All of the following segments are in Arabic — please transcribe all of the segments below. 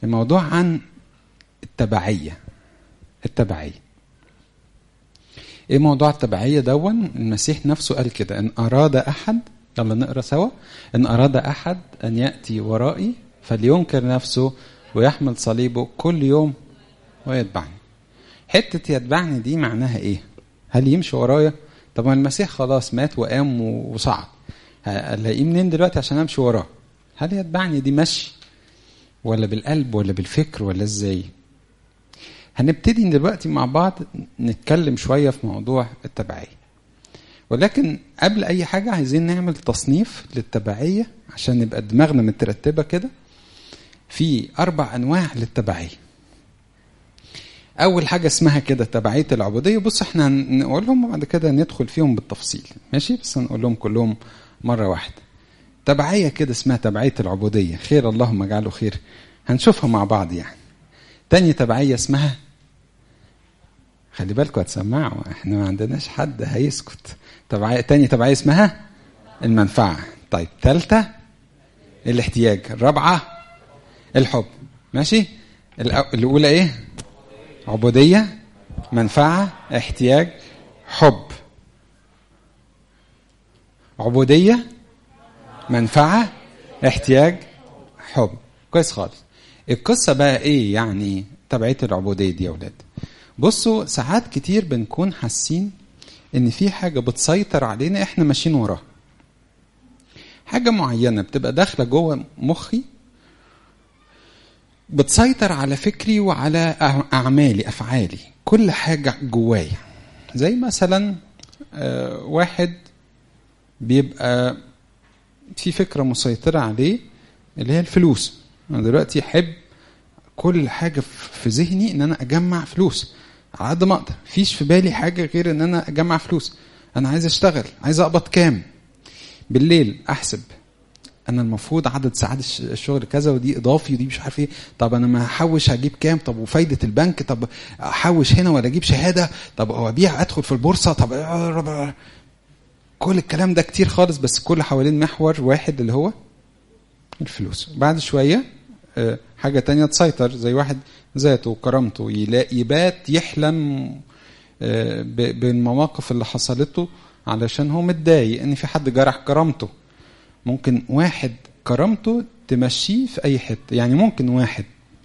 الموضوع عن التبعية. ايه موضوع التبعية دون؟ المسيح نفسه قال كده: ان اراد احد، يلا نقرأ سوا، ان اراد احد ان يأتي ورائي فلينكر نفسه ويحمل صليبه كل يوم ويتبعني. حتة يتبعني دي معناها ايه؟ هل يمشي ورايا؟ طب المسيح خلاص مات وقام وصعد، هلاقيه منين دلوقتي عشان امشي وراه؟ هل يتبعني دي مشي ولا بالقلب ولا بالفكر ولا ازاي؟ هنبتدي دلوقتي مع بعض نتكلم شوية في موضوع التبعية، ولكن قبل اي حاجة عايزين نعمل تصنيف للتبعية عشان نبقى دماغنا مترتبة كده. في 4 أنواع للتبعية. اول حاجة اسمها كده تبعية العبودية. بص احنا هنقولهم وبعد كده ندخل فيهم بالتفصيل، ماشي؟ بس هنقول لهم كلهم مرة واحدة. تبعية كده اسمها تبعية العبودية، خير اللهم اجعله خير، هنشوفها مع بعض يعني. تاني تبعية اسمها، خلي بالكوا هتسمعوا، احنا ما عندناش حد هيسكت. تاني تبعية اسمها المنفعة. طيب ثالثة الاحتياج. الرابعة الحب، ماشي؟ الأولى ايه؟ عبودية، منفعة، احتياج، حب. عبودية، منفعة، احتياج، حب. كويس خالص. القصة بقى ايه يعني تبعية العبودية دي يا ولاد؟ بصوا، ساعات كتير بنكون حاسين ان في حاجة بتسيطر علينا احنا ماشيين وراها، حاجة معينة بتبقى داخلة جوه مخي، بتسيطر على فكري وعلى أعمالي أفعالي، كل حاجة جوايا. زي مثلا واحد بيبقى في فكرة مسيطرة عليه اللي هي الفلوس. أنا دلوقتي أحب كل حاجة في ذهني إن أنا أجمع فلوس على قد ما أقدر، فيش في بالي حاجة غير إن أنا أجمع فلوس. أنا عايز أشتغل، عايز أقبض كام بالليل، أحسب انا المفروض عدد ساعات الشغل كذا ودي اضافي ودي مش عارف ايه. طب انا ما احوش هجيب كام؟ طب وفايده البنك؟ طب احوش هنا ولا اجيب شهاده؟ طب او ابيع ادخل في البورصه؟ طب كل الكلام ده كتير خالص، بس كل حوالين محور واحد اللي هو الفلوس. بعد شويه حاجه تانية تسيطر، زي واحد ذاته وكرامته، يبات يحلم بالمواقف اللي حصلته علشان هو متضايق ان في حد جرح كرامته. ممكن واحد كرامته تمشيه في أي حتة، يعني ممكن واحد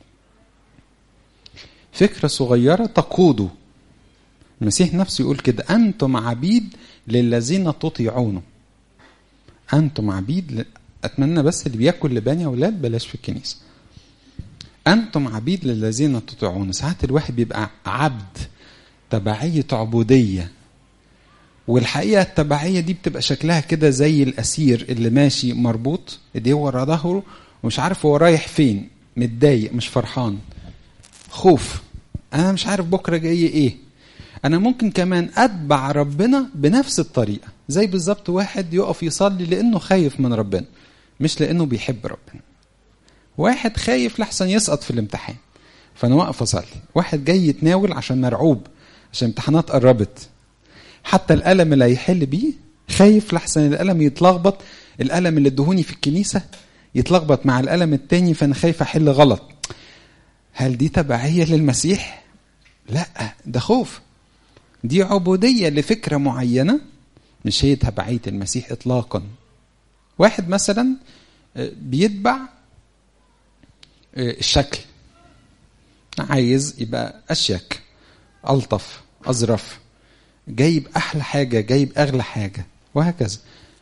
فكرة صغيرة تقوده. المسيح نفسه يقول كده: أنتم عبيد للذين تطيعونه. أنتم عبيد أتمنى بس اللي بياكل لبان يا أولاد بلاش في الكنيسة. أنتم عبيد للذين تطيعونه. ساعات الواحد بيبقى عبد، تبعية عبودية. والحقيقة التبعية دي بتبقى شكلها كده زي الأسير اللي ماشي مربوط ايديه ورا ظهره ومش عارف هو رايح فين، متضايق مش فرحان، خوف، أنا مش عارف بكرة جاي إيه. أنا ممكن كمان أتبع ربنا بنفس الطريقة، زي بالظبط واحد يقف يصلي لأنه خايف من ربنا مش لأنه بيحب ربنا. واحد خايف لحسن يسقط في الامتحان فأنا واقف أصلي. واحد جاي يتناول عشان مرعوب عشان امتحانات قربت، حتى الألم اللي هيحل بيه خايف لحسن الألم يتلخبط، الألم اللي ادهوني في الكنيسة يتلخبط مع الألم التاني فأنا خايف أحل غلط. هل دي تبعية للمسيح؟ لا، ده خوف، دي عبودية لفكرة معينة، مش هي تبعية المسيح إطلاقا. واحد مثلا بيتبع الشكل، عايز يبقى أشيك، ألطف، أظرف، جايب أحلى حاجة، جايب أغلى حاجة، وهكذا.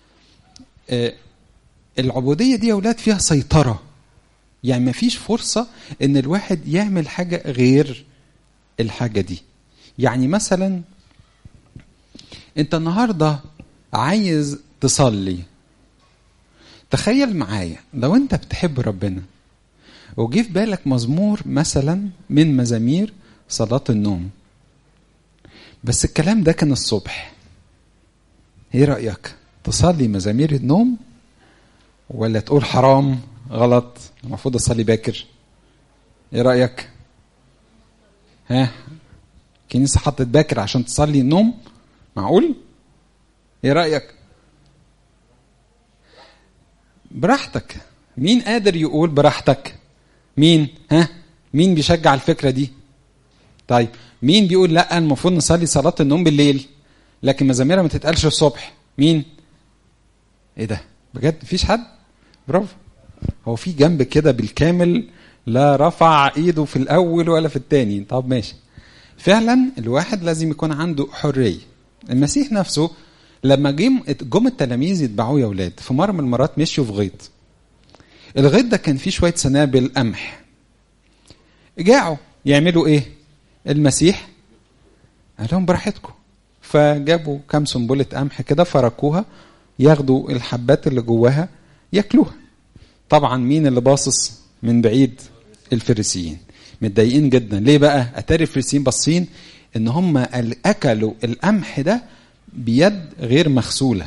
العبودية دي يا أولاد فيها سيطرة، يعني ما فيش فرصة إن الواحد يعمل حاجة غير الحاجة دي. يعني مثلا أنت النهاردة عايز تصلي، تخيل معايا لو أنت بتحب ربنا وجي في بالك مزمور مثلا من مزامير صلاة النوم، بس الكلام ده كان الصبح، ايه رأيك؟ تصلي مزامير النوم ولا تقول حرام غلط المفروض اصلي باكر؟ ايه رأيك؟ ها، كنيسة حطت باكر عشان تصلي النوم؟ معقول؟ ايه رأيك؟ براحتك. مين قادر يقول براحتك؟ مين؟ مين بيشجع الفكرة دي؟ طيب مين بيقول لا المفروض نصلي صلاة النوم بالليل لكن مزاميرها ما تتقالش الصبح؟ مين؟ ايه ده بجد؟ مفيش حد؟ برافو. هو في جنب كده بالكامل لا رفع ايده في الاول ولا في التاني. طب ماشي. فعلا الواحد لازم يكون عنده حرية. المسيح نفسه لما جم التلاميذ يتبعوه يا ولاد، في مرة من المرات مشيوا في غيط. الغيط ده كان فيه شوية سنابل قمح. جاعوا يعملوا ايه؟ المسيح قال لهم براحتكم. فجابوا كام سنبلة قمح كده فركوها، ياخدوا الحبات اللي جواها ياكلوها. طبعا مين اللي باصص من بعيد؟ الفريسيين. متضايقين جدا. ليه بقى؟ اتاري الفريسيين باصين ان هم اكلوا القمح ده بيد غير مغسوله.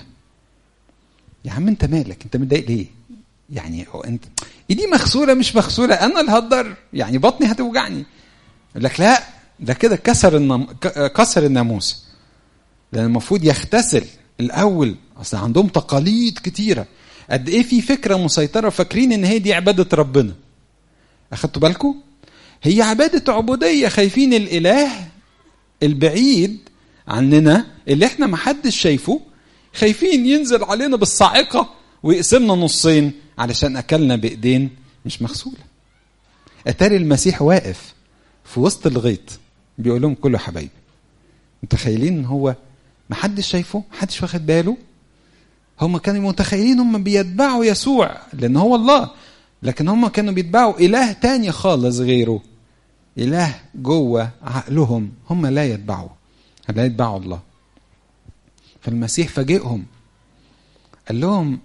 يا عم انت مالك؟ انت متضايق ليه؟ يعني انت ايدي مغسوله مش مغسوله انا اللي هقدر يعني بطني هتوجعني. يقول لك لا ده كده كسر الناموس. لان المفروض يغتسل الاول. اصل عندهم تقاليد كتيره. قد ايه في فكره مسيطره فاكرين ان هي دي عباده ربنا. اخدتوا بالكم؟ هي عباده عبوديه. خايفين الاله البعيد عننا اللي احنا محدش شايفه، خايفين ينزل علينا بالصاعقه ويقسمنا نصين علشان اكلنا بايدين مش مغسوله. اتاري المسيح واقف في وسط الغيط بيقول لهم كله حبايبي. متخيلين ان هو محدش شايفه، محدش واخد باله. هم كانوا متخيلين هم بيتبعوا يسوع لان هو الله، لكن هم كانوا بيتبعوا اله تاني خالص غيره. اله جوه عقلهم هم لا يتبعوا الله. فالمسيح فاجئهم قال لهم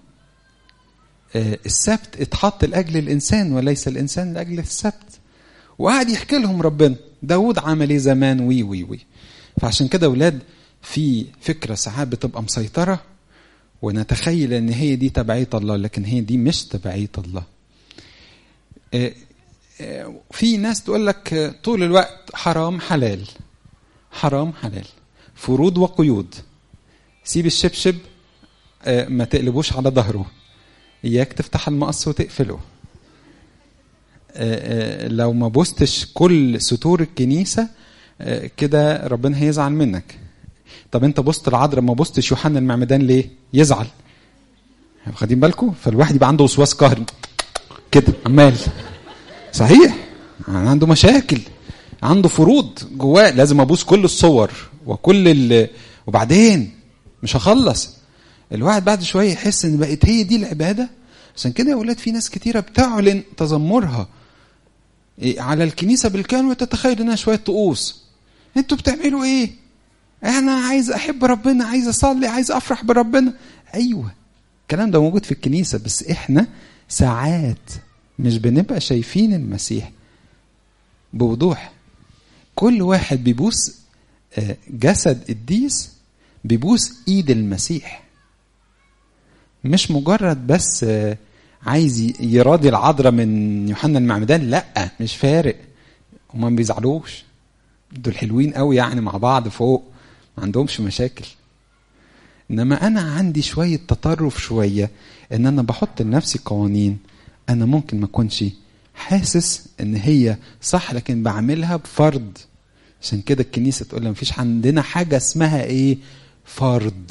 السبت اتحط لاجل الانسان وليس الانسان لاجل السبت. وقعد يحكي لهم ربنا داود عمل ايه زمان وي وي وي. فعشان كده اولاد في فكره ساعات بتبقى مسيطره ونتخيل ان هي دي تبعيه الله، لكن هي دي مش تبعيه الله. في ناس تقول لك طول الوقت حرام حلال حرام حلال، فروض وقيود. سيب الشبشب ما تقلبوش على ظهره، اياك تفتح المقص وتقفله. لو ما بوستش كل ستور الكنيسة كده ربنا هيزعل منك. طب انت بوست العذراء ما بوستش يوحنا المعمدان ليه؟ يزعل. خدين بالكم؟ فالواحد يبقى عنده وسواس قهري كده عمال. صحيح عنده مشاكل، عنده فروض جواه لازم ابوس كل الصور وكل وبعدين مش هخلص. الواحد بعد شويه يحس ان بقت هي دي العباده. عشان كده يا اولاد في ناس كتيره بتعلن تذمرها على الكنيسه بالكامل وتتخيل انها شويه طقوس. انتوا بتعملوا ايه؟ انا عايز احب ربنا، عايز اصلي، عايز افرح بربنا. ايوه الكلام ده موجود في الكنيسه، بس احنا ساعات مش بنبقى شايفين المسيح بوضوح. كل واحد بيبوس جسد قديس بيبوس ايد المسيح، مش مجرد بس عايز يراضي العذراء من يوحنا المعمدان. لا مش فارق، هما ما بيزعلوش، دول حلوين قوي يعني مع بعض فوق، ما عندهمش مشاكل. انما انا عندي شويه تطرف شويه ان انا بحط لنفسي قوانين انا ممكن ما اكونش حاسس ان هي صح لكن بعملها بفرض. عشان كده الكنيسه تقول ما فيش عندنا حاجه اسمها ايه؟ فرض.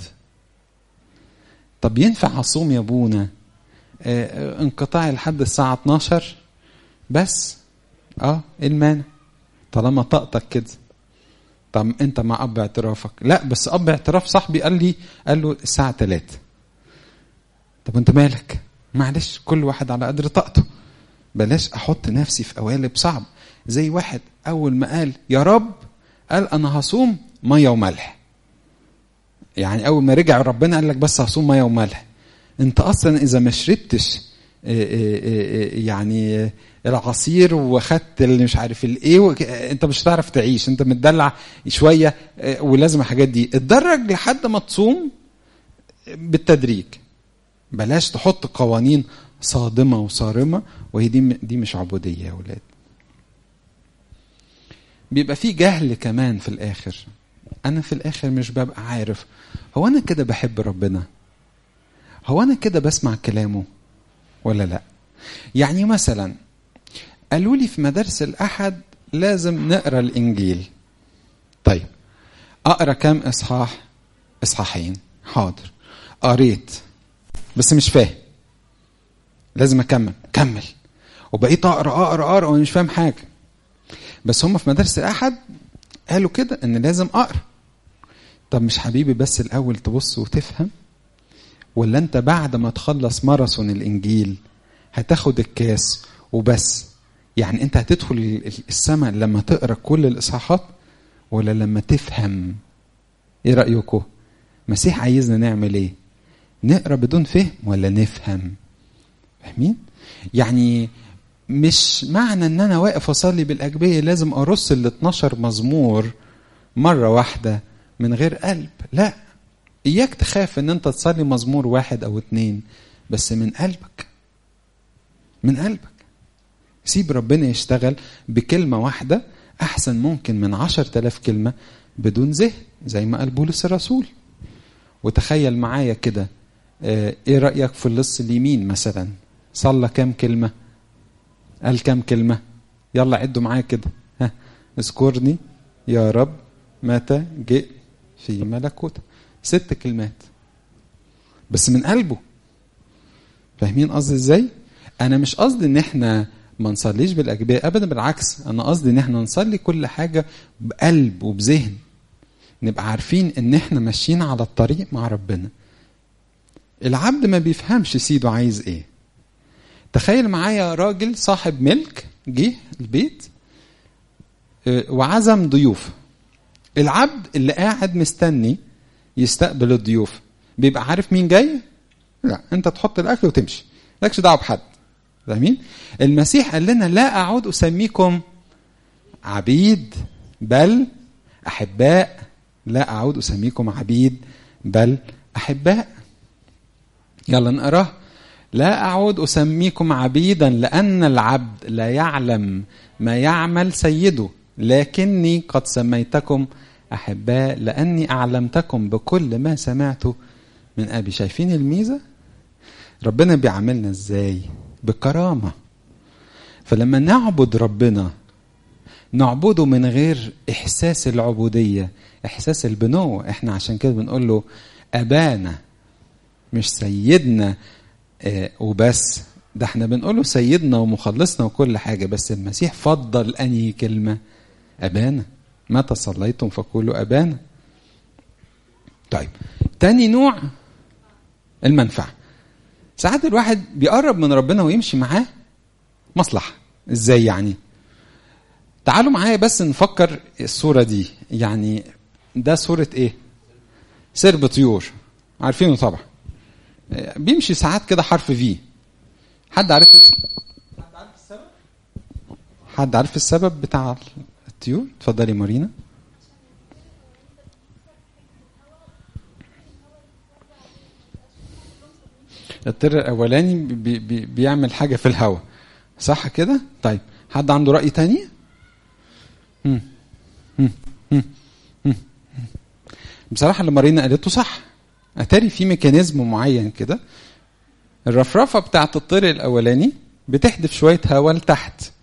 طب ينفع اصوم يا ابونا انقطاعي لحد الساعه 12 بس؟ ايه المانع طالما طاقتك كده؟ طب انت مع اب اعترافك؟ لا بس اب اعتراف صاحبي قال له الساعه 3. طب انت مالك؟ معلش كل واحد على قدر طاقته. بلاش احط نفسي في قوالب صعب. زي واحد اول ما قال يا رب قال انا هصوم ميه وملح. يعني اول ما رجع ربنا قال لك بس هصوم ميه وملح. انت اصلا اذا ما شربتش يعني العصير وخدت اللي مش عارف الايه انت مش هتعرف تعيش. انت متدلع شويه ولازم الحاجات دي اتدرج لحد ما تصوم بالتدريج. بلاش تحط قوانين صادمه وصارمه، وهي دي مش عبوديه يا اولاد. بيبقى في جهل كمان في الاخر. انا في الاخر مش ببقى عارف هو انا كده بحب ربنا، هو انا كده بسمع كلامه ولا لا. يعني مثلا قالوا لي في مدارس الأحد لازم نقرأ الإنجيل. طيب أقرأ كام إصحاح؟ إصحاحين. حاضر، قريت بس مش فاهم، لازم كمل وبقيت أقرأ وأنا مش فاهم حاجة. بس هم في مدارس الأحد قالوا كده إن لازم أقرأ. طب مش حبيبي بس الأول تبص وتفهم، ولا أنت بعد ما تخلص ماراثون الإنجيل هتاخد الكاس وبس؟ يعني أنت هتدخل السماء لما تقرأ كل الإصحاحات ولا لما تفهم؟ إيه رأيكم؟ مسيح عايزنا نعمل إيه؟ نقرأ بدون فهم ولا نفهم؟ فاهمين؟ يعني مش معنى ان انا واقف اصلي بالاجبيه لازم ارص ال 12 مزمور مره واحده من غير قلب. لا، اياك تخاف ان انت تصلي مزمور 1 أو 2 بس من قلبك، من قلبك. سيب ربنا يشتغل بكلمه واحده احسن ممكن من 10,000 كلمه بدون ذهن، زي ما قال بولس الرسول. وتخيل معايا كده، ايه رايك في اللص اليمين مثلا؟ صلى كام كلمه؟ قال كام كلمة؟ يلا عدوا معايا كده. اذكرني يا رب متى جئت في ملكوتك. 6 كلمات بس من قلبه. فاهمين قصدي ازاي؟ انا مش قصدي ان احنا ما نصليش بالاجبيه ابدا، بالعكس انا قصدي ان احنا نصلي كل حاجة بقلب وبذهن، نبقى عارفين ان احنا ماشيين على الطريق مع ربنا. العبد ما بيفهمش سيده عايز ايه. تخيل معايا راجل صاحب ملك جه البيت وعزم ضيوف. العبد اللي قاعد مستني يستقبل الضيوف بيبقى عارف مين جاي؟ لا، انت تحط الاكل وتمشي، مالكش دعوه بحد. فاهمين؟ المسيح قال لنا لا اعود اسميكم عبيد بل احباء. لا اعود اسميكم عبيد بل احباء. يلا نقراه. لا أعود أسميكم عبيدا لأن العبد لا يعلم ما يعمل سيده، لكني قد سميتكم أحباء لأني أعلمتكم بكل ما سمعته من أبي. شايفين الميزة؟ ربنا بيعاملنا إزاي؟ بكرامة. فلما نعبد ربنا نعبده من غير إحساس العبودية، إحساس البنوة. إحنا عشان كده بنقول له أبانا، مش سيدنا وبس. ده احنا بنقوله سيدنا ومخلصنا وكل حاجة، بس المسيح فضل أنهي كلمة؟ أبانا. متى صليتم فقولوا أبانا. طيب تاني نوع المنفعة. ساعات الواحد بيقرب من ربنا ويمشي معاه مصلحة. ازاي يعني؟ تعالوا معايا بس نفكر الصورة دي. يعني ده صورة ايه؟ سرب طيور، عارفينه طبعا. بيمشي ساعات كده حرف في. حد عارف السبب؟ حد عارف السبب بتاع الطيور؟ اتفضلي مارينا. الطير الاولاني بيعمل حاجة في الهواء، صح كده؟ طيب حد عنده رأي تاني؟ بصراحة اللي مارينا قالته صح. اتاري في ميكانيزم معين كده. الرفرفة بتاعت الطير الاولاني بتحدف شوية هواء لتحت،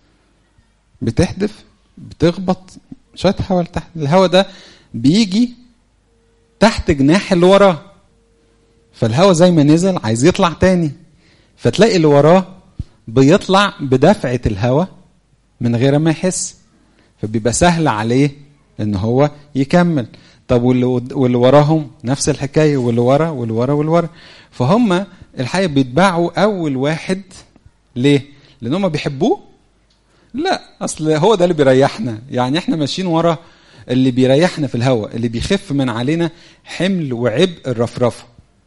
بتخبط شوية هواء لتحت. الهواء ده بيجي تحت جناح اللي وراه، فالهواء زي ما نزل عايز يطلع تاني، فتلاقي اللي وراه بيطلع بدفعة الهواء من غير ما يحس، فبيبقى سهل عليه ان هو يكمل. طب واللي وراهم نفس الحكاية، واللي ورا واللي ورا واللي ورا. فهم الحقيقة بيتباعوا أول واحد. ليه؟ لأنهم بيحبوه؟ لا، أصل هو ده اللي بيريحنا. يعني احنا ماشيين ورا اللي بيريحنا في الهواء، اللي بيخف من علينا حمل وعبء الرفرفة.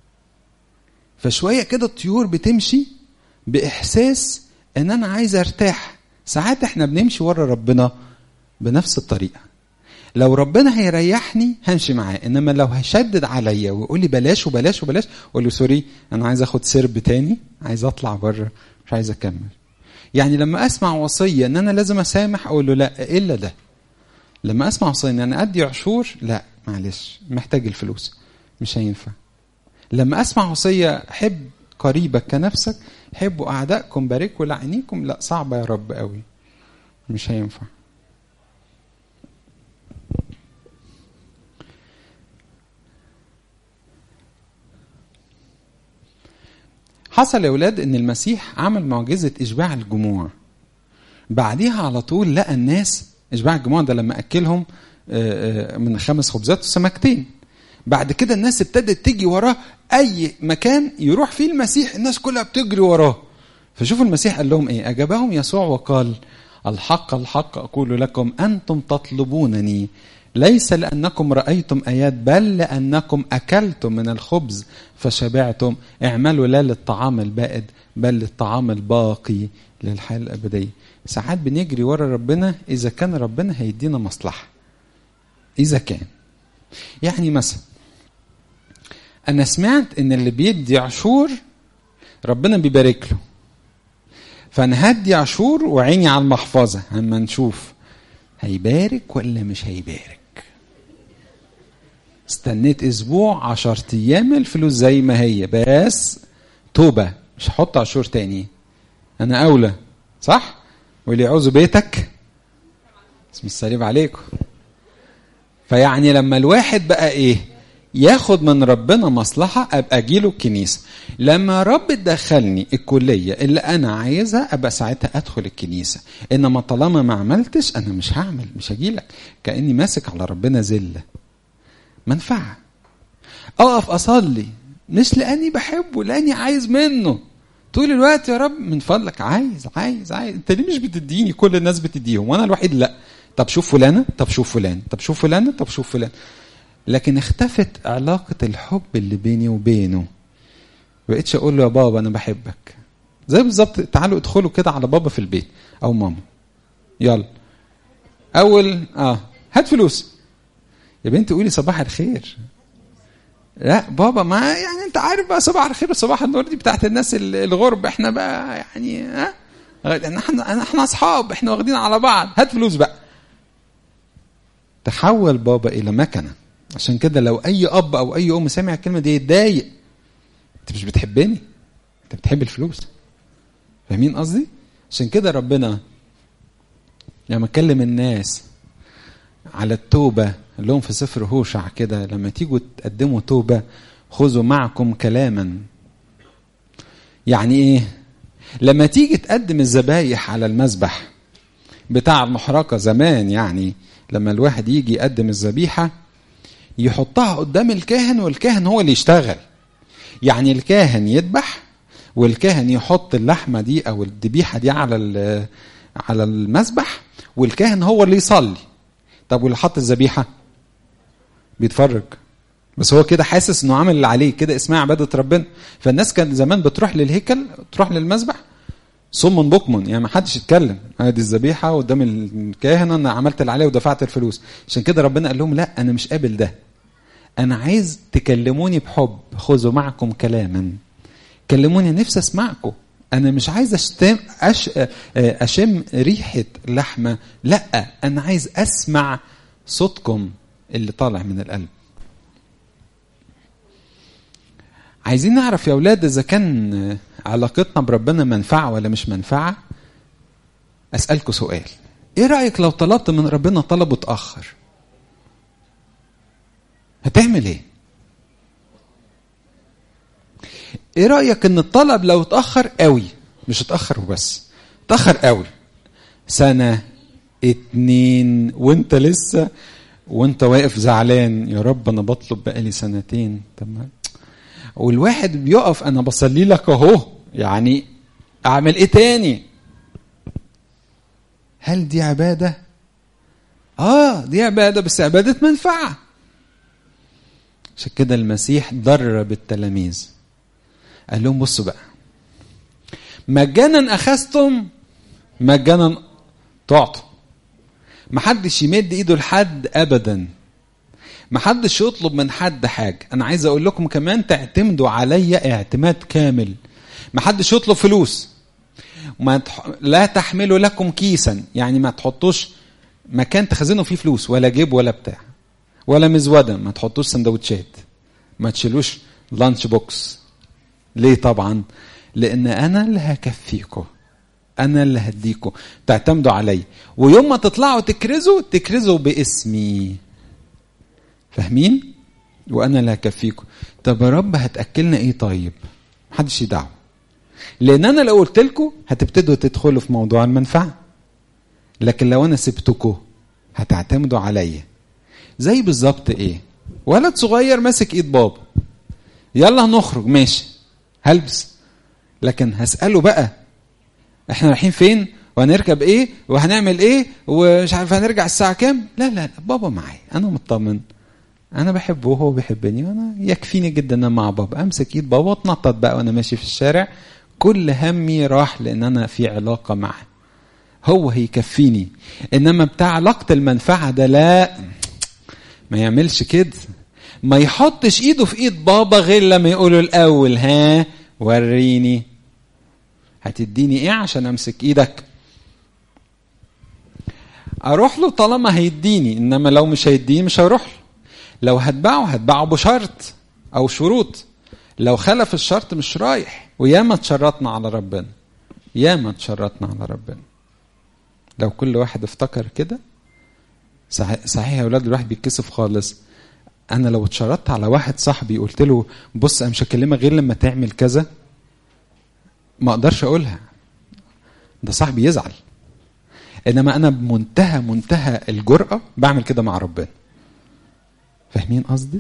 فشوية كده الطيور بتمشي بإحساس ان انا عايز ارتاح. ساعات احنا بنمشي ورا ربنا بنفس الطريقة. لو ربنا هيريحني همشي معاه، انما لو هيشدد عليا ويقول لي بلاش وبلاش وبلاش، اقول له سوري انا عايز اخد سرب تاني، عايز اطلع بره، مش عايز اكمل. يعني لما اسمع وصية ان انا لازم اسامح اقول له لا الا ده. لما اسمع وصية ان انا ادي عشور، لا معلش محتاج الفلوس، مش هينفع. لما اسمع وصية حب قريبك كنفسك، حبوا اعدائكم باركوا لعنيكم، لا صعبة يا رب قوي. مش هينفع. حصل يا أولاد إن المسيح عمل معجزة إشباع الجموع. بعديها على طول لقى الناس إشباع الجموع ده لما أكلهم من 5 خبزات وسمكتين. بعد كده الناس ابتدت تيجي وراه، أي مكان يروح فيه المسيح الناس كلها بتجري وراه. فشوفوا المسيح قال لهم إيه؟ أجابهم يسوع وقال: الحق الحق أقول لكم أنتم تطلبونني ليس لأنكم رأيتم آيات بل لأنكم أكلتم من الخبز فشبعتم. اعملوا لا للطعام البائد بل للطعام الباقي للحياة الأبدية. ساعات بنجري ورا ربنا إذا كان ربنا هيدينا مصلحة. إذا كان يعني مثلا أنا سمعت إن اللي بيدي عشور ربنا بيبارك له، فأنا هدي عشور وعيني على المحفظة اما نشوف هيبارك ولا مش هيبارك. استنيت اسبوع 10 ايام الفلوس زي ما هي، بس توبة مش هحط عشور تاني، انا اولى صح؟ واللي يعوز بيتك اسم الصليب عليكم. فيعني لما الواحد بقى ايه ياخد من ربنا مصلحة ابقى اجيله الكنيسة. لما رب تدخلني الكلية اللي انا عايزها ابقى ساعتها ادخل الكنيسة. انما طالما ما عملتش انا مش هعمل، مش هجيلك. كأني ماسك على ربنا زلة منفعة. اقف اصلي مش لاني بحبه، لاني عايز منه طول الوقت. يا رب من فضلك عايز انت ليه مش بتديني؟ كل الناس بتديهم وانا الوحيد لا. طب شوف فلانة، طب شوف فلان، طب شوف فلانة، طب شوف فلان. لكن اختفت علاقة الحب اللي بيني وبينه. بقيتش اقول له يا بابا انا بحبك. زي بالظبط تعالوا ادخلوا كده على بابا في البيت او ماما، يلا اول هات فلوس يا بنتي قولي صباح الخير. لا بابا ما يعني انت عارف بقى صباح الخير وصباح النور دي بتاعت الناس الغرب، احنا بقى يعني احنا اصحاب، احنا واخدين على بعض، هات فلوس بقى. تحول بابا الى مكنه. عشان كده لو اي اب او اي ام سمع الكلمه دي يتضايق. انت مش بتحبني، انت بتحب الفلوس. فاهمين قصدي؟ عشان كده ربنا لما كلم الناس على التوبه اللي هم في سفر هوشع كده، لما تيجوا تقدموا توبه خذوا معكم كلاما. يعني ايه؟ لما تيجي تقدم الذبايح على المذبح بتاع المحرقه زمان، يعني لما الواحد يجي يقدم الذبيحه يحطها قدام الكاهن والكاهن هو اللي يشتغل. يعني الكاهن يذبح والكاهن يحط اللحمه دي او الذبيحه دي على المذبح والكاهن هو اللي يصلي. طب واللي حط الذبيحه بيتفرج بس، هو كده حاسس انه عمل اللي عليه، كده اسمها عباده ربنا. فالناس كان زمان بتروح للهيكل، تروح للمذبح صم بكم، يعني ما حدش يتكلم، ادي الذبيحه قدام الكاهن انا عملت اللي عليه ودفعت الفلوس. عشان كده ربنا قال لهم لا انا مش قابل ده، انا عايز تكلموني بحب. خذوا معكم كلاما، كلموني نفسي اسمعكم. انا مش عايز اشم ريحه لحمه، لا انا عايز اسمع صوتكم اللي طالع من القلب. عايزين نعرف يا اولاد اذا كان علاقتنا بربنا منفعه ولا مش منفعه. اسالكم سؤال، ايه رايك لو طلبت من ربنا طلب اتاخر؟ هتعمل ايه؟ ايه رايك ان الطلب لو اتاخر قوي، مش اتاخر وبس، اتاخر قوي 1 2 وانت لسه وانت واقف زعلان، يا رب انا بطلب بقالي 2 تمام. والواحد بيقف انا بصلي لك اهو، يعني اعمل ايه تاني؟ هل دي عباده؟ دي عباده، بس عباده منفعه. عشان كده المسيح درب التلاميذ قال لهم بصوا بقى، مجانا اخذتم مجانا تعطوا. محدش يمد ايده لحد ابدا، محدش يطلب من حد حاجه. انا عايز اقول لكم كمان تعتمدوا عليا اعتماد كامل. محدش يطلب فلوس، لا تحملوا لكم كيسا، يعني ما تحطوش مكان تخزنوا فيه فلوس، ولا جيب ولا بتاع ولا مزوده، ما تحطوش سندوتشات، ما تشيلوش لانش بوكس. ليه؟ طبعا لان انا اللي هكفيكم، انا اللي هديكم، تعتمدوا علي، ويوم ما تطلعوا تكرزوا باسمي. فاهمين؟ وانا اللي هكفيكم. طب يا رب هتاكلنا ايه؟ طيب محدش يدعو، لان انا لو قلت لكم هتبتدوا تدخلوا في موضوع المنفعه، لكن لو انا سبتكم هتعتمدوا عليا. زي بالظبط ايه؟ ولد صغير ماسك ايد بابا، يلا هنخرج، ماشي هلبس، لكن هسأله بقى احنا رايحين فين وهنركب ايه وهنعمل ايه ومش عارف هنرجع الساعه كام؟ لا لا لا، بابا معايا، انا مطمن، انا بحبه وهو بيحبني، وانا يكفيني جدا ان مع بابا. امسك ايد بابا واتنطط بقى وانا ماشي في الشارع، كل همي راح لان انا في علاقه معه، هو هيكفيني. انما بتاع علاقه المنفعه ده لا، ما يعملش كده، ما يحطش ايده في ايد بابا غير لما يقوله الاول ها وريني هتديني ايه عشان امسك ايدك. اروح له طالما هيديني، انما لو مش هيديني مش هروح له. لو هتباعه بشرط او شروط، لو خلف الشرط مش رايح. وياما اتشرطنا على ربنا، ياما اتشرطنا على ربنا. لو كل واحد افتكر كده صحيح يا اولاد، الواحد بيتكسف خالص. انا لو اتشرطت على واحد صاحبي قلت له بص انا مش هكلمك غير لما تعمل كذا، ما اقدرش اقولها، ده صاحبي يزعل. انما انا بمنتهى الجرأة بعمل كده مع ربنا. فاهمين قصدي؟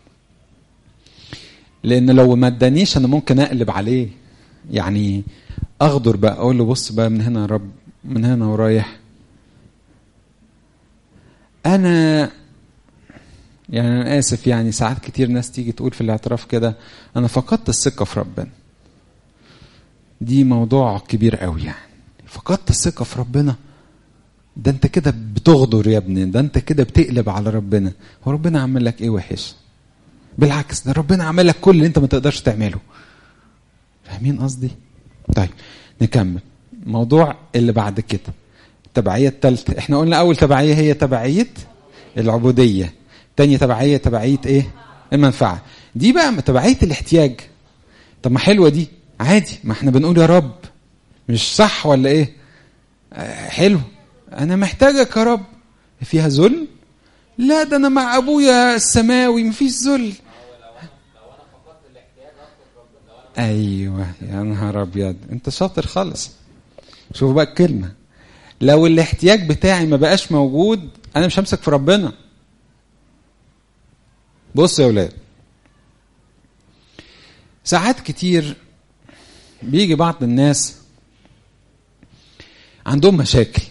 لان لو ما ادانيش انا ممكن اقلب عليه، يعني اغدر بقى، اقول له بص بقى من هنا يا رب، من هنا ورايح. انا يعني انا اسف، يعني ساعات كتير ناس تيجي تقول في الاعتراف كده انا فقدت الثقة في ربنا. دي موضوع كبير قوي، يعني فقدت الثقة في ربنا. ده انت كده بتغدر يا ابني، ده انت كده بتقلب على ربنا. هو ربنا عمل لك ايه وحش؟ بالعكس، ده ربنا عمل لك كل اللي انت ما تقدرش تعمله. فاهمين قصدي؟ طيب نكمل موضوع اللي بعد كده، التبعية الثالثة. احنا قلنا اول تبعية هي تبعية العبودية، تاني تبعية ايه؟ المنفعة. دي بقى تبعية الاحتياج. طب ما حلوة دي، عادي، ما احنا بنقول يا رب، مش صح ولا ايه؟ حلو، انا محتاجك يا رب. فيها ذل؟ لا، ده انا مع ابويا السماوي مفيش ذل. ايوه يا نهار ابيض، انت شاطر خالص. شوف بقى الكلمه، لو الاحتياج بتاعي ما بقاش موجود انا مش همسك في ربنا. بص يا اولاد، ساعات كتير بيجي بعض الناس عندهم مشاكل،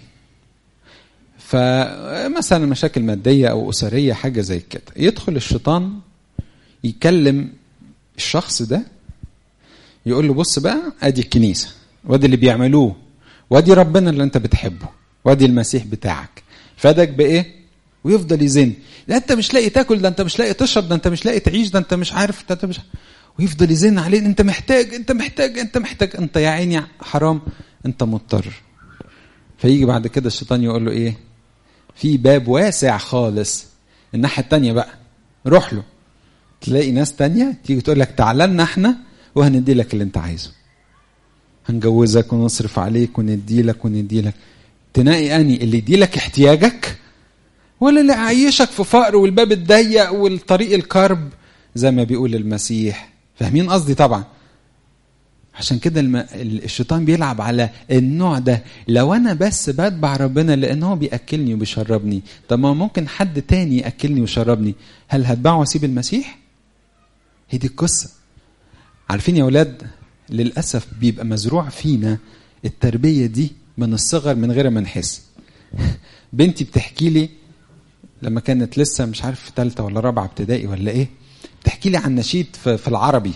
فمثلا مشاكل مادية أو أسرية، حاجة زي كده، يدخل الشيطان يكلم الشخص ده، يقول له بص بقى، أدي الكنيسة، وادي اللي بيعملوه، وادي ربنا اللي أنت بتحبه، وادي المسيح بتاعك، فادك بإيه؟ ويفضل يزن، ده أنت مش لاقي تاكل، ده أنت مش لاقي تشرب، ده أنت مش لاقي تعيش، ده أنت مش عارف، ده أنت مش، ويفضل يزن عليه، أنت محتاج أنت محتاج أنت محتاج، أنت يا عيني حرام، أنت مضطر. فيجي بعد كده الشيطان يقول له إيه؟ في باب واسع خالص الناحية التانية بقى، روح له، تلاقي ناس تانية تيجي تقول لك تعال لنا احنا وهندي لك اللي انت عايزه، هنجوزك ونصرف عليك وندي لك. تنقي اني اللي يدي لك احتياجك ولا اللي عايشك في فقر والباب الضيق والطريق الكرب زي ما بيقول المسيح. فاهمين قصدي؟ طبعا. عشان كده الشيطان بيلعب على النوع ده. لو انا بس بتبع ربنا لان هو بياكلني وبيشربني، طب ما ممكن حد تاني ياكلني ويشربني، هل هتبعه واسيب المسيح؟ هي دي القصه. عارفين يا اولاد، للاسف بيبقى مزروع فينا التربيه دي من الصغر من غير ما نحس. بنتي بتحكي لي لما كانت لسه مش عارف في 3 ولا 4 ابتدائي ولا ايه، بتحكي لي عن نشيد في العربي،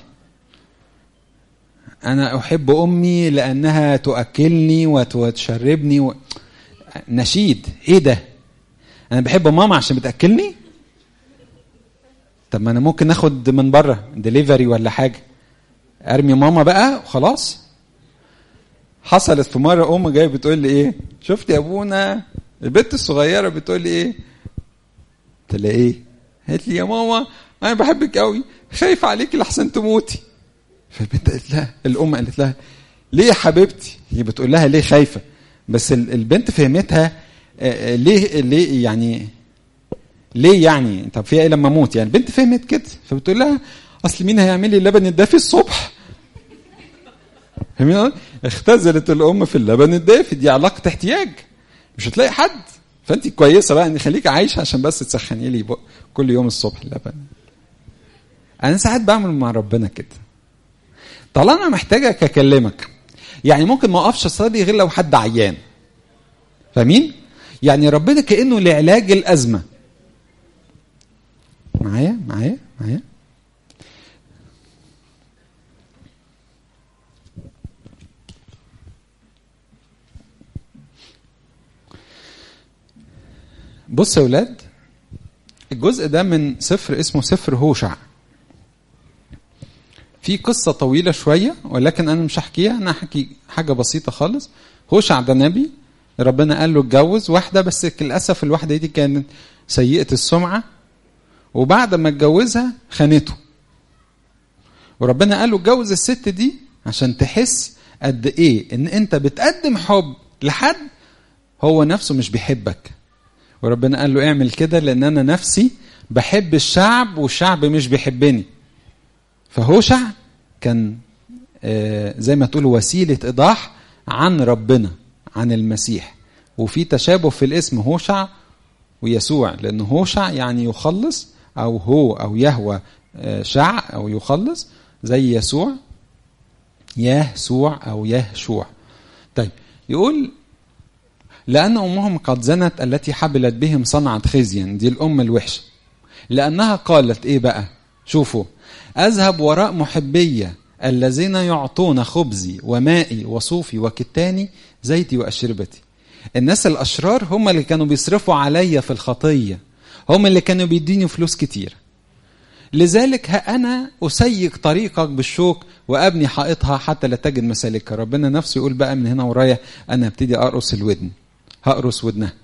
أنا أحب أمي لأنها تؤكلني وتشربني نشيد. إيه ده؟ أنا بحب ماما عشان بتأكلني؟ طب ما أنا ممكن أخد من بره ديليفري ولا حاجة، أرمي ماما بقى وخلاص. حصلت في مرة جاية بتقول لي إيه؟ شفت يا أبونا البنت الصغيرة بتقول لي إيه؟ تلاقي إيه؟ قالت لي يا ماما أنا بحبك قوي، خايف عليكي لحسن تموتي. فالبنت قالت لها، الأم قالت لها ليه يا حبيبتي؟ هي بتقول لها ليه خايفة، بس البنت فهمتها ليه يعني، ليه يعني طب فيها ايه لما اموت يعني. البنت فهمت كده، فبتقول لها اصل مين هيعمل لي اللبن الدافي الصبح؟ فاهمين؟ اختزلت الام في اللبن الدافي، دي علاقه احتياج، مش هتلاقي حد. فانت كويسه بقى ان خليك عايشه عشان بس تسخني لي كل يوم الصبح اللبن. انا ساعات بعمل مع ربنا كده، طالما محتاجك اكلمك، يعني ممكن ما اقفش اصلي غير لو حد عيان. فاهمين؟ يعني ربنا كانه لعلاج الازمه. معايا بص يا ولاد، الجزء ده من سفر اسمه سفر هوشع. في قصة طويلة شوية ولكن أنا مش هحكيها، أنا هحكي حاجة بسيطة خالص. هوشع ده نبي، ربنا قال له اتجوز واحدة، بس للأسف الواحدة دي كانت سيئة السمعة، وبعد ما اتجوزها خانته. وربنا قال له اتجوز الست دي عشان تحس قد إيه إن أنت بتقدم حب لحد هو نفسه مش بيحبك. وربنا قال له اعمل كده لأن أنا نفسي بحب الشعب والشعب مش بيحبني. فهوشع كان زي ما تقول وسيلة إيضاح عن ربنا، عن المسيح. وفي تشابه في الاسم هوشع ويسوع، لأن هوشع يعني يخلص، أو يهوى شع أو يخلص، زي يسوع يهسوع أو يهشوع. طيب يقول لأن أمهم قد زنت التي حبلت بهم صنعت خزيا، دي الأم الوحشة، لأنها قالت إيه بقى؟ شوفوا، أذهب وراء محبية الذين يعطون خبزي ومائي وصوفي وكتاني زيتي وأشربتي. الناس الأشرار هم اللي كانوا بيصرفوا عليا في الخطية، هم اللي كانوا بيديني فلوس كتير. لذلك أنا أسيق طريقك بالشوك وأبني حائطها حتى لا تجد مسالكها. ربنا نفسه يقول بقى من هنا ورايا أنا هبتدي أقرص الودن، هقرص ودنها.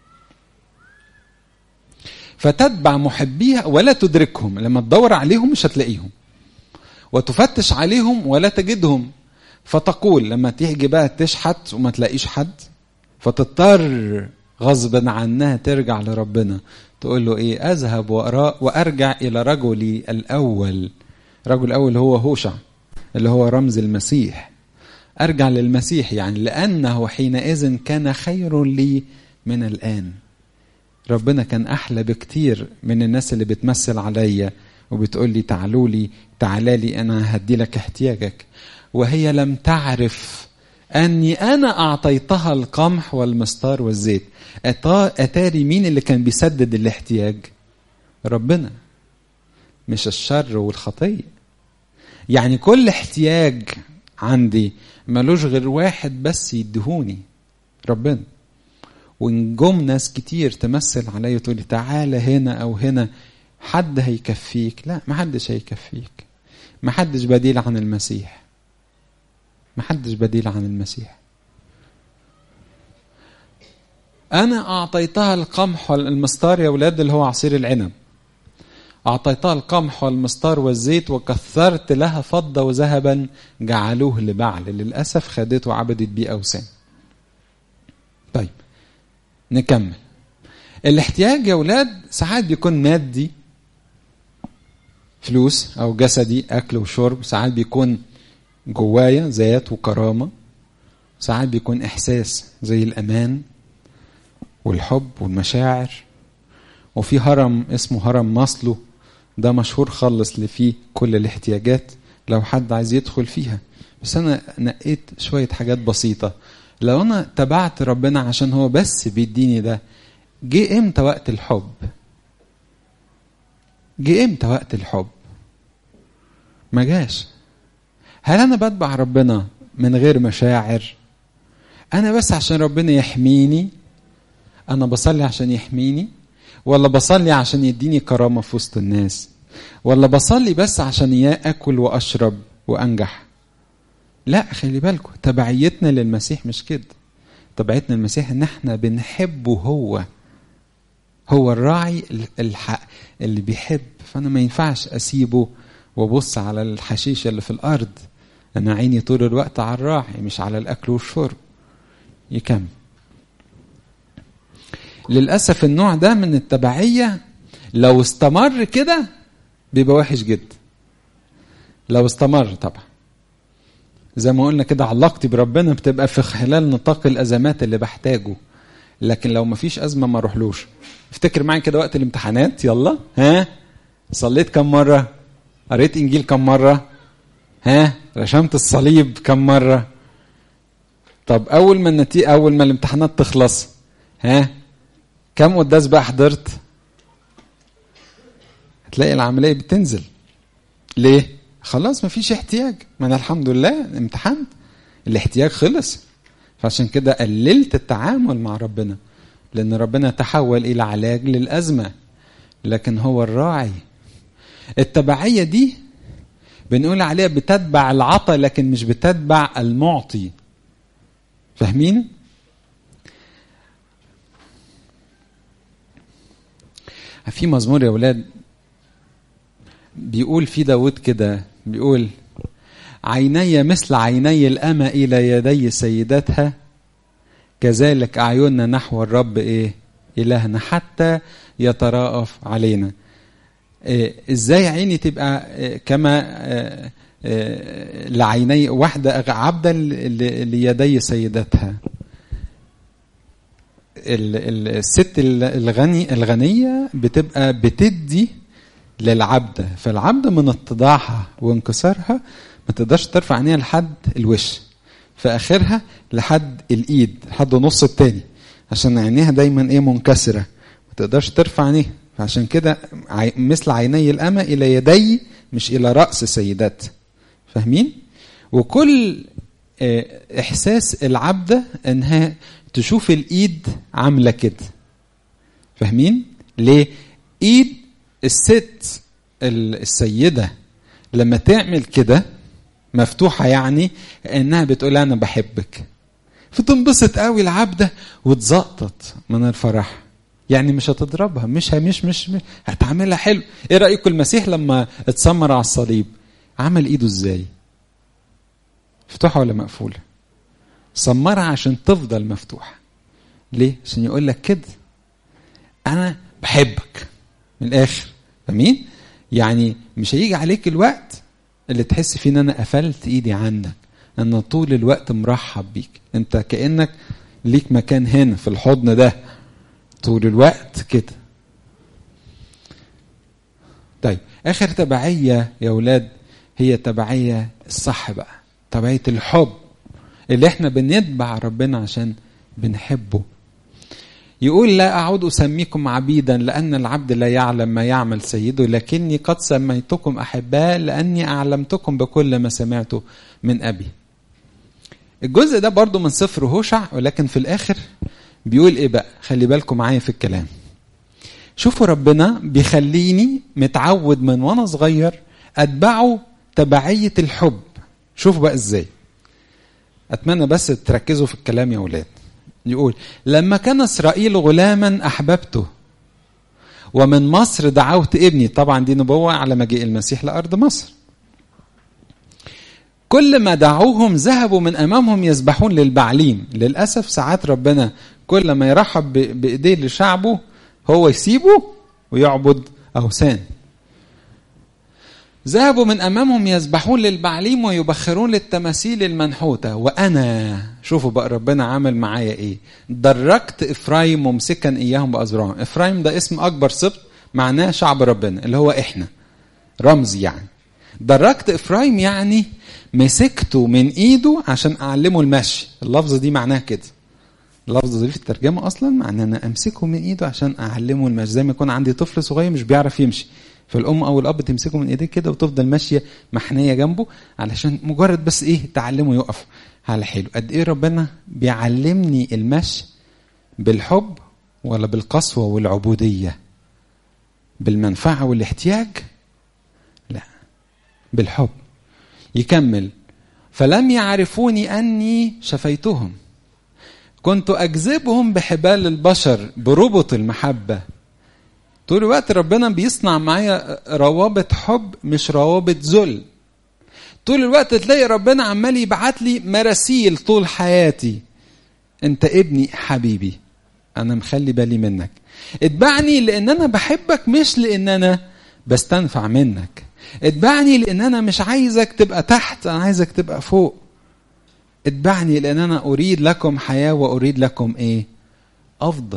فتتبع محبيها ولا تدركهم، لما تدور عليهم مش هتلاقيهم، وتفتش عليهم ولا تجدهم. فتقول لما تيجي بقى تشحت وما تلاقيش حد، فتضطر غصبا عنها ترجع لربنا، تقول له ايه؟ اذهب وارجع الى رجلي الاول. رجل الاول هو هوشع اللي هو رمز المسيح. ارجع للمسيح، يعني لانه حينئذ كان خير لي من الان. ربنا كان احلى بكتير من الناس اللي بتمثل عليا وبتقول لي تعالوا لي تعالى لي انا هدي لك احتياجك، وهي لم تعرف اني انا اعطيتها القمح والمستار والزيت. اتاري مين اللي كان بيسدد الاحتياج؟ ربنا، مش الشر والخطيه. يعني كل احتياج عندي ملوش غير واحد بس يدهوني، ربنا. ونجوم ناس كتير تمثل عليا تقول لي تعالى هنا او هنا، حد هيكفيك؟ لا، محدش هيكفيك. محدش بديل عن المسيح، محدش بديل عن المسيح. انا اعطيتها القمح والمستار يا ولاد، اللي هو عصير العنب. اعطيتها القمح والمستار والزيت، وكثرت لها فضة وذهبا جعلوه لبعل. للأسف خدته وعبدت بيه أوثان. طيب نكمل. الاحتياج يا ولاد ساعات بيكون مادي، فلوس، او جسدي، اكل وشرب. ساعات بيكون جوايا ذات وكرامة. ساعات بيكون احساس زي الامان والحب والمشاعر. وفي هرم اسمه هرم ماسلو، ده مشهور خالص اللي فيه كل الاحتياجات لو حد عايز يدخل فيها. بس انا نقيت شوية حاجات بسيطة. لو انا تبعت ربنا عشان هو بس بيديني ده، جه امتى وقت الحب؟ جه امتى وقت الحب؟ ما جاش. هل انا بتبع ربنا من غير مشاعر؟ انا بس عشان ربنا يحميني؟ انا بصلي عشان يحميني؟ ولا بصلي عشان يديني كرامة في وسط الناس؟ ولا بصلي بس عشان اكل واشرب وانجح؟ لا، خلي بالكم، تبعيتنا للمسيح مش كده. تبعيتنا للمسيح ان احنا بنحبه، هو الراعي الحق اللي بيحب. فانا ما ينفعش اسيبه وابص على الحشيشة اللي في الارض أنا عيني طول الوقت على الراعي مش على الأكل والشرب. يكمل. للأسف النوع ده من التبعية لو استمر كده بيبقى وحش جدا. لو استمر طبعا زي ما قلنا كده علاقتي بربنا بتبقى في خلال نطاق الأزمات اللي بحتاجه، لكن لو مفيش أزمة ما اروحلوش. افتكر معي كده وقت الامتحانات، يلا صليت كم مرة؟ قريت إنجيل كم مرة؟ رشمت الصليب كم مرة؟ طب أول ما الامتحانات تخلص كم قداس بقى حضرت؟ هتلاقي العملية بتنزل. ليه؟ خلاص مفيش احتياج، ما أنا الحمد لله امتحنت، الاحتياج خلص. فعشان كده قللت التعامل مع ربنا، لأن ربنا تحول إلى علاج للأزمة، لكن هو الراعي. التبعية دي بنقول عليها بتتبع العطا لكن مش بتتبع المعطي. فاهمين؟ في مزمور يا ولاد بيقول في داود كده، بيقول عيني مثل عيني الأمة إلى يدي سيدتها، كذلك أعيننا نحو الرب إلهنا حتى يتراءف علينا. إزاي عيني تبقى كما لعيني واحدة عبدة ليدي سيدتها؟ الست الغنية بتبقى بتدي للعبدة، فالعبدة من اتضاعها وانكسارها ما تقدرش ترفع عينيها لحد الوش، في آخرها لحد الإيد، لحد نص التاني، عشان عينيها دايما منكسرة ما تقدرش ترفع عينيها. فعشان كده مثل عيني الأمة إلى يدي مش إلى رأس سيدات. فاهمين؟ وكل إحساس العبدة إنها تشوف الإيد عاملة كده. فاهمين؟ ليه؟ إيد الست السيدة لما تعمل كده مفتوحة، يعني إنها بتقول أنا بحبك، فتنبسط قوي العبدة وتزقطط من الفرح. يعني مش هتضربها، مش هتعملها حلو. ايه رأيكم المسيح لما اتسمر على الصليب عمل ايده ازاي؟ مفتوحة ولا مقفولة؟ سمرها عشان تفضل مفتوحة. ليه؟ عشان يقول لك كده انا بحبك من الاخر. فاهمين؟ يعني مش هيجي عليك الوقت اللي تحس فيه ان انا قفلت ايدي عنك، انا طول الوقت مرحب بيك، انت كأنك ليك مكان هنا في الحضن ده طول الوقت كده. طيب آخر تبعية يا ولاد هي تبعية الصح بقى، تبعية الحب اللي احنا بنتبع ربنا عشان بنحبه. يقول لا أعود أسميكم عبيدا لأن العبد لا يعلم ما يعمل سيده، لكني قد سميتكم أحباء لأني أعلمتكم بكل ما سمعته من أبي. الجزء ده برضو من سفر هوشع، ولكن في الآخر بيقول إيه بقى؟ خلي بالكم معايا في الكلام. شوفوا ربنا بيخليني متعود من وأنا صغير أتبعه تبعية الحب. شوفوا بقى إزاي. أتمنى بس تركزوا في الكلام يا ولاد. يقول لما كان إسرائيل غلاما أحببته ومن مصر دعوت ابني. طبعا دي نبوة على مجيء المسيح لأرض مصر. كل ما دعوهم ذهبوا من أمامهم يسبحون للبعليم. للأسف ساعات ربنا كل ما يرحب بإيديه لشعبه هو يسيبه ويعبد أوثان. ذهبوا من أمامهم يسبحون للبعليم ويبخرون للتماثيل المنحوتة. وأنا شوفوا بقى ربنا عامل معايا إيه. دركت إفرايم ممسكا إياهم بأزرعهم. إفرايم ده اسم أكبر سبط معناه شعب ربنا اللي هو إحنا، رمز يعني. دركت إفرايم يعني مسكته من إيده عشان أعلمه المشي. اللفظة دي معناها كده. اللفظة دي في الترجمة أصلا معناه أنا أمسكه من إيده عشان أعلمه المشي. زي ما يكون عندي طفل صغير مش بيعرف يمشي، فالأم أو الأب تمسكه من إيديه كده وتفضل ماشية محنية جنبه علشان مجرد بس تعلمه يقف على حيله. قد إيه ربنا بيعلمني المشي بالحب ولا بالقسوة والعبودية؟ بالمنفعة والاحتياج؟ لا، بالحب. يكمل فلم يعرفوني أني شفيتهم، كنت أجذبهم بحبال البشر بربط المحبة. طول الوقت ربنا بيصنع معايا روابط حب مش روابط ذل. طول الوقت تلاقي ربنا عمال يبعت لي مراسيل طول حياتي. انت ابني حبيبي، انا مخلي بالي منك، اتبعني لان انا بحبك مش لان انا بستنفع منك، اتبعني لان انا مش عايزك تبقى تحت، انا عايزك تبقى فوق، اتبعني لان انا اريد لكم حياة واريد لكم ايه؟ افضل.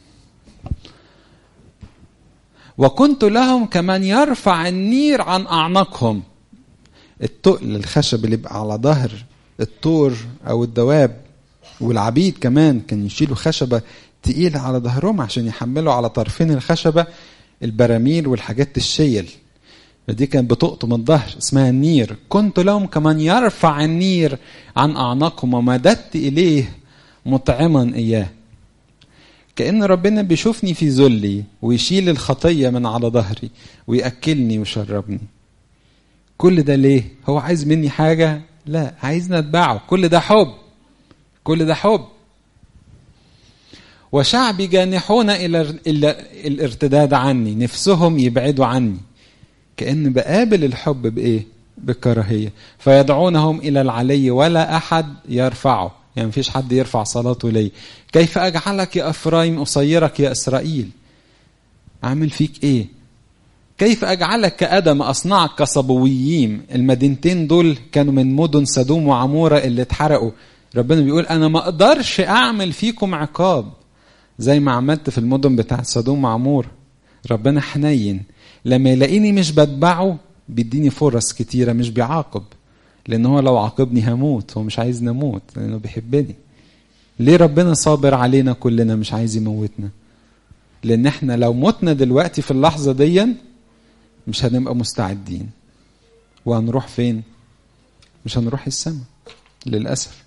وكنت لهم كمن يرفع النير عن اعناقهم. التقل الخشب اللي يبقى على ظهر الطور او الدواب والعبيد كمان كان يشيلوا خشبة تقيلة على ظهرهم عشان يحملوا على طرفين الخشبة البراميل والحاجات الشيل، فدي كانت بتقطم الظهر اسمها النير. كنت لهم كمن يرفع النير عن أعناقهم ومددت إليه مطعما إياه. كأن ربنا بيشوفني في ذلي ويشيل الخطية من على ظهري ويأكلني ويشربني. كل ده ليه؟ هو عايز مني حاجة؟ لا، عايزنا نتبعه. كل ده حب، كل ده حب. وشعبي جانحون إلى الارتداد عني، نفسهم يبعدوا عني. كأن بقابل الحب بإيه؟ بالكراهية. فيدعونهم إلى العلي ولا أحد يرفعه، يعني مفيش حد يرفع صلاته لي. كيف أجعلك يا أفرايم أصيرك يا إسرائيل؟ عامل فيك إيه؟ كيف أجعلك كأدم أصنعك كصبويين؟ المدينتين دول كانوا من مدن سدوم وعمورة اللي اتحرقوا. ربنا بيقول أنا ما أقدرش أعمل فيكم عقاب زي ما عملت في المدن بتاعت سدوم وعمورة. ربنا حنين، لما يلاقيني مش بتبعه بيديني فرص كتيرة، مش بيعاقب، لأن هو لو عاقبني هموت، هو مش عايز نموت لأنه بيحبني. ليه ربنا صابر علينا كلنا مش عايز يموتنا؟ لأن احنا لو متنا دلوقتي في اللحظة دي مش هنبقى مستعدين، وهنروح فين؟ مش هنروح السماء للأسف.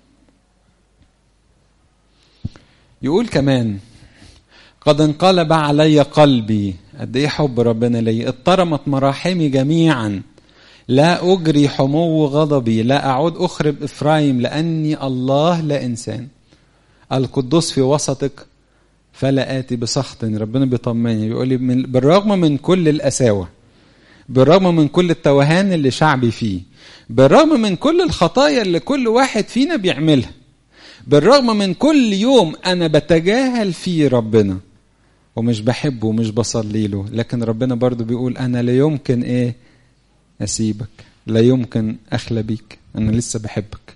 يقول كمان قد انقلب علي قلبي. قد ايه حب ربنا لي. اضطرمت مراحمي جميعا، لا أجري حمو غضبي، لا أعود أخرب إفرايم، لأني الله لا إنسان، القدوس في وسطك فلا آتي بسخط. ربنا بيطمني، بيقول لي بالرغم من كل الأساوة، بالرغم من كل التوهان اللي شعبي فيه، بالرغم من كل الخطايا اللي كل واحد فينا بيعملها، بالرغم من كل يوم أنا بتجاهل فيه ربنا ومش بحبه ومش بصلي له، لكن ربنا برضو بيقول أنا لا يمكن إيه أسيبك، لا يمكن أخلى بيك، أنا لسه بحبك.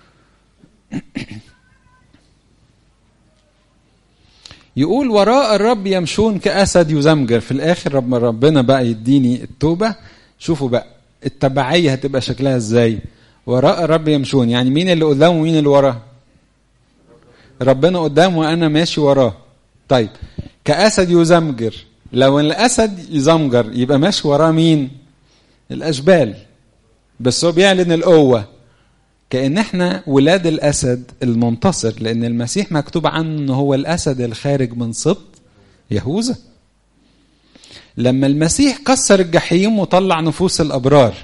يقول وراء الرب يمشون كأسد يزمجر. في الآخر ربنا بقى يديني التوبة. شوفوا بقى التبعية هتبقى شكلها إزاي. وراء الرب يمشون، يعني مين اللي قدام ومين اللي وراه؟ ربنا قدام وأنا ماشي وراه. طيب كأسد يزمجر، لو الأسد يزمجر يبقى ماشي وراه مين؟ الأشبال، بس هو بيعلن القوة، كأن احنا ولاد الأسد المنتصر، لأن المسيح مكتوب عنه هو الأسد الخارج من سبط يهوذا. لما المسيح كسر الجحيم وطلع نفوس الأبرار،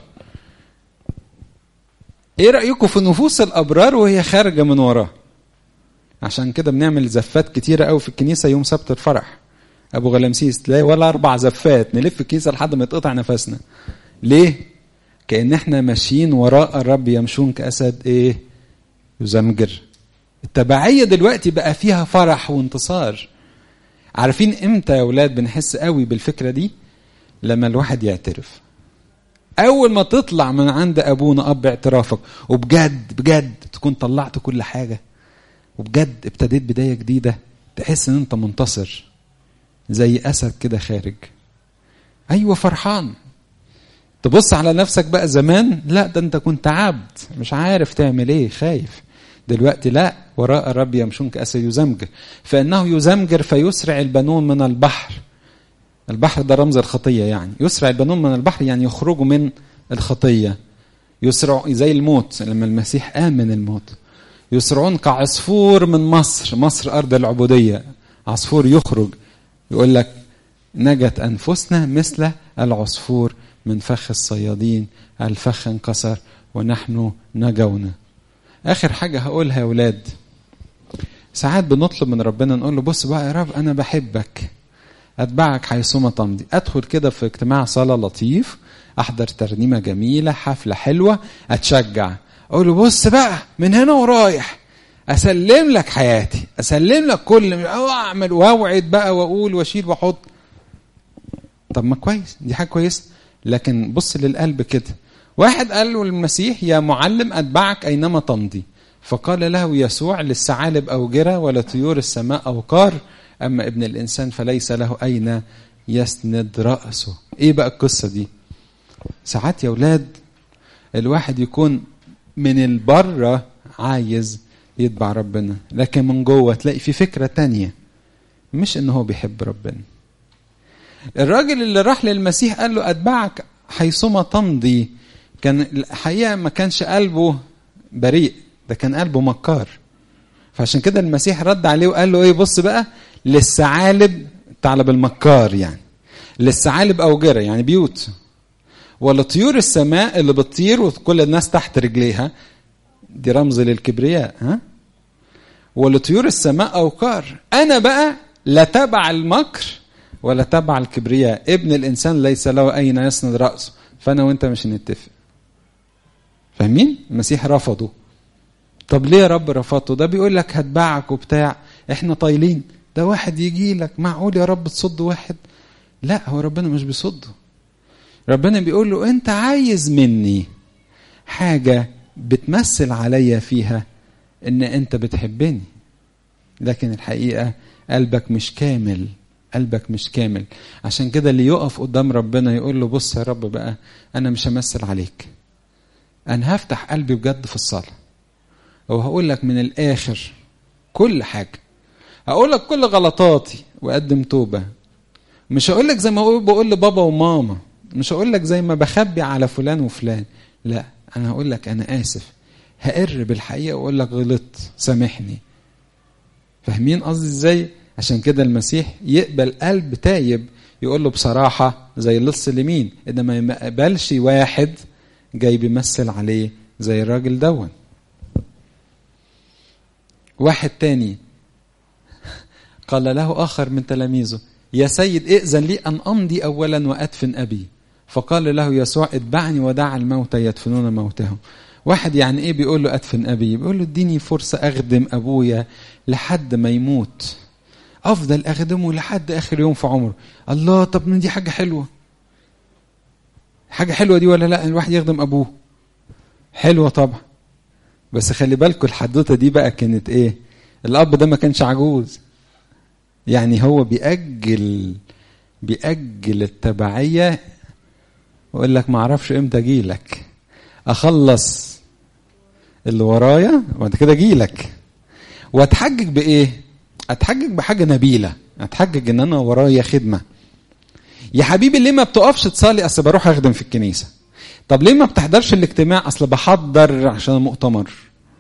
ايه رأيكم في نفوس الأبرار وهي خارجة من وراه؟ عشان كده بنعمل زفات كتيرة قوي في الكنيسة يوم سبت الفرح. أبو غلمسيس تلاقي ولا 4 زفات نلف الكنيسة لحد ما يتقطع نفسنا. ليه؟ كأن احنا ماشيين وراء الرب يمشون كأسد ايه؟ يزمجر. التبعية دلوقتي بقى فيها فرح وانتصار. عارفين امتى يا ولاد بنحس قوي بالفكرة دي؟ لما الواحد يعترف. اول ما تطلع من عند ابونا اب اعترافك وبجد بجد تكون طلعت كل حاجة وبجد ابتديت بداية جديدة، تحس ان انت منتصر زي اسد كده خارج. ايوه فرحان. تبص على نفسك بقى زمان، لا ده انت كنت عبد مش عارف تعمل ايه، خايف. دلوقتي لا، وراء الرب يمشون كأسد يزمجر، فإنه يزمجر فيسرع البنون من البحر. البحر ده رمز الخطية، يعني يسرع البنون من البحر يعني يخرجوا من الخطية. يسرع زي الموت، لما المسيح قام من الموت. يسرعون كعصفور من مصر، مصر أرض العبودية، عصفور يخرج. يقول لك نجت أنفسنا مثل العصفور من فخ الصيادين، الفخ انكسر ونحن نجونا. آخر حاجة هقولها يا ولاد، ساعات بنطلب من ربنا نقول له بص بقى يا رب أنا بحبك، أتبعك حيثما تمضي. أدخل كده في اجتماع صلاة لطيف، أحضر ترنيمة جميلة، حفلة حلوة، أتشجع، أقول له بص بقى من هنا ورايح أسلم لك حياتي، أسلم لك كل أعمل وأوعد بقى وأقول وأشيل وأحط. طب ما كويس، دي حاجة كويسة، لكن بص للقلب كده. واحد قال له المسيح يا معلم أتبعك أينما تمضي، فقال له يسوع للثعالب أوجرة ولطيور السماء أوقار، أما ابن الإنسان فليس له أين يسند رأسه. إيه بقى القصة دي؟ ساعات يا أولاد الواحد يكون من البرة عايز يتبع ربنا، لكن من جوه تلاقي في فكرة تانية، مش إنه هو بيحب ربنا. الراجل اللي راح للمسيح قال له أتبعك حيثما تمضي، كان الحقيقة ما كانش قلبه بريء، ده كان قلبه مكار. فعشان كده المسيح رد عليه وقال له ايه، بص بقى للثعالب، ثعلب المكار يعني، للثعالب أوجرة يعني بيوت، ولطيور السماء اللي بتطير وكل الناس تحت رجليها، دي رمز للكبرياء، ها، ولطيور السماء أوقار. أنا بقى لا تبع المكر ولا تبع الكبرياء، ابن الإنسان ليس له أين يسند رأسه. فأنا وإنت مش نتفق. فاهمين؟ المسيح رفضه. طب ليه يا رب رفضته؟ ده بيقول لك هتبعك وبتاع، احنا طايلين، ده واحد يجي لك، معقول يا رب تصد واحد؟ لا، هو ربنا مش بيصده. ربنا بيقول له انت عايز مني حاجة بتمثل عليا فيها ان انت بتحبني، لكن الحقيقة قلبك مش كامل، قلبك مش كامل. عشان كده اللي يقف قدام ربنا يقول له بص يا رب بقى، انا مش همثل عليك، انا هفتح قلبي بجد في الصلاة، وهقول لك من الاخر كل حاجة، هقول لك كل غلطاتي واقدم توبة. مش هقول لك زي ما بقول لبابا وماما، مش هقول لك زي ما بخبي على فلان وفلان، لا، انا هقول لك انا اسف، هقر بالحقيقة واقول لك غلطت سامحني. فاهمين قصدي ازاي؟ عشان كده المسيح يقبل قلب تايب، يقول له بصراحة زي اللص اليمين، انما ما يقبلش واحد جاي بيمثل عليه زي الراجل دون. واحد تاني قال له آخر من تلاميذه يا سيد ائذن لي أن أمضي أولا وأدفن أبي، فقال له يسوع اتبعني ودع الموتى يدفنون موتهم. واحد يعني ايه بيقول له ادفن ابي؟ بيقول له اديني فرصة اخدم ابويا لحد ما يموت، افضل اخدمه لحد اخر يوم في عمره. الله، طب من دي حاجة حلوة، حاجة حلوة دي ولا لا؟ الواحد يخدم ابوه حلوة طبعا، بس خلي بالكم الحدوتة دي بقى كانت ايه؟ الاب ده ما كانش عجوز، يعني هو بيأجل التبعية، ويقول لك ما اعرفش امتى اجي لك، اخلص اللي ورايا وبعد كده اجي لك. واتحجج بايه؟ اتحجج بحاجه نبيله، اتحجج ان انا ورايا خدمه. يا حبيبي ليه ما بتقفش تصلي؟ اصل بروح اخدم في الكنيسه. طب ليه ما بتحضرش الاجتماع؟ اصل بحضر عشان المؤتمر.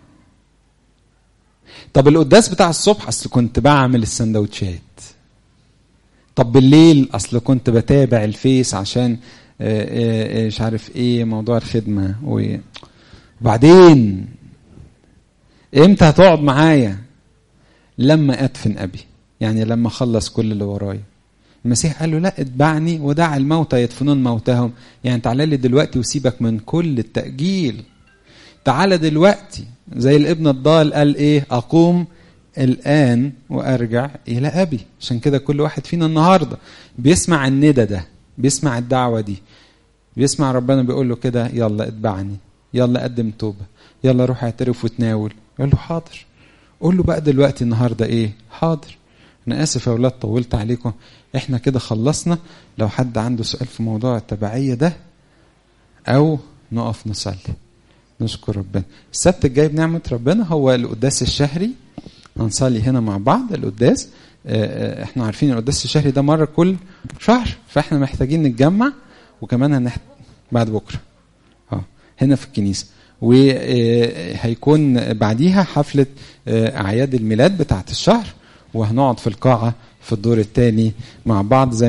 طب القداس بتاع الصبح اصل كنت بعمل السندوتشات. طب بالليل اصل كنت بتابع الفيس عشان مش عارف ايه موضوع الخدمه. وبعدين امتى هتقعد معايا؟ لما ادفن ابي، يعني لما اخلص كل اللي ورايا. المسيح قال له لا، اتبعني ودع الموتى يدفنون موتهم، يعني تعالى لي دلوقتي وسيبك من كل التأجيل، تعالى دلوقتي. زي الابن الضال قال ايه؟ اقوم الآن وارجع الى ابي. عشان كده كل واحد فينا النهارده بيسمع الندى ده، بيسمع الدعوة دي، بيسمع ربنا بيقول له كده يلا اتبعني، يلا قدم توبة، يلا روح اعترف وتناول. يقول له حاضر. قول له بقى دلوقتي النهاردة ايه؟ حاضر. انا اسف يا اولاد طولت عليكم، احنا كده خلصنا. لو حد عنده سؤال في موضوع التبعية ده او نقف نصلي. نشكر ربنا. السبت الجاي بنعمة ربنا هو القداس الشهري، هنصلي هنا مع بعض القداس. احنا عارفين القداس الشهري ده مرة كل شهر، فاحنا محتاجين نتجمع، وكمان بعد بكرة هنا في الكنيسة. وهيكون بعديها حفلة أعياد الميلاد بتاعت الشهر، وهنقعد في القاعة في الدور الثاني مع بعض زي